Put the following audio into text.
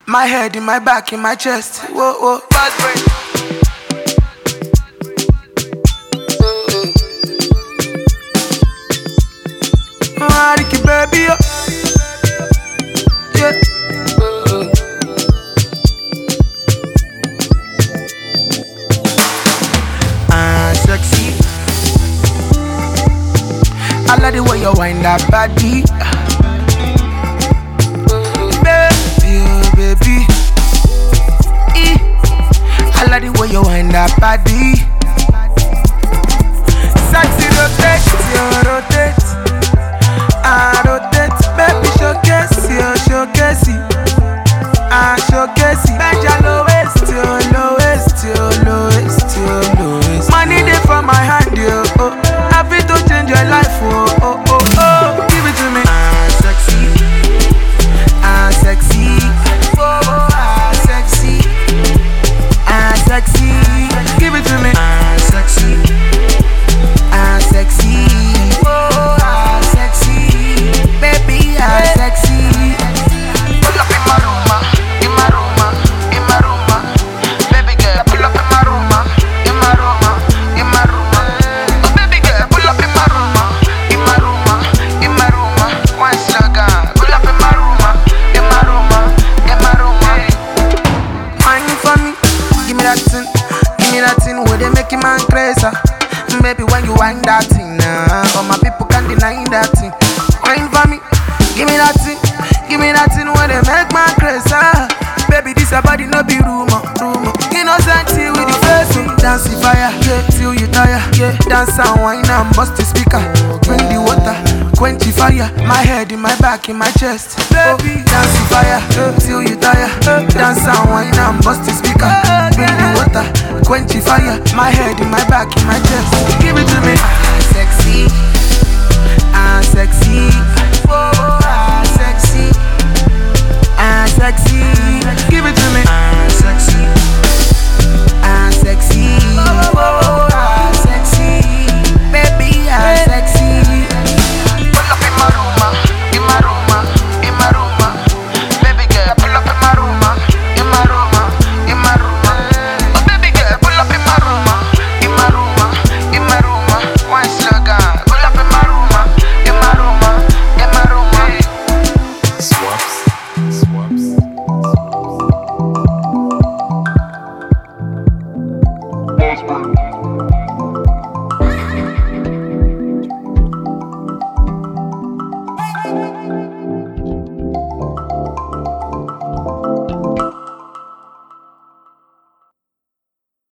My head in my back, in my chest. Whoa, whoa. Bad brain. Ricky baby, yeah. Sexy. I like the way you wind that body. Baby, oh baby. I like the way you wind that body. Sexy rotate, you rotate. I rotate, baby showcase, you showcase. I showcase. Bend your lowest, your lowest, your lowest, your lowest. Money there for my hand, yo. Oh, happy to change your life, oh, oh, oh, oh. Give it to me. I'm sexy, I'm sexy, oh, I'm sexy, I'm sexy. Give it to me. I'm sexy, I'm sexy, oh, I'm sexy, baby, I'm sexy. Pull up in my room, in my room, in my room, baby girl. Pull up in my room, in my room, in my room. Oh baby girl, pull up in my room, in my room, in my room. One slogan. Pull up in my room, in my room, in my room. Wine for me, give me that thing where they make man crazy. Baby, when you wind that thing, all my people can't deny that thing. Wine for me, give me that thing where they make man crazy. Baby, this a body no be rumor. Innocent with the face, dance the fire, yeah, till you tire, yeah. Dance and wine and bust the speaker. Bring the water, quench the fire. My head in my back, in my chest. Baby, dance the fire, yeah, till you tire. Dance and wine and bust the speaker. Bring the water, quench the fire. My head in my back, in my chest. Give it to me. I'm sexy, I'm sexy.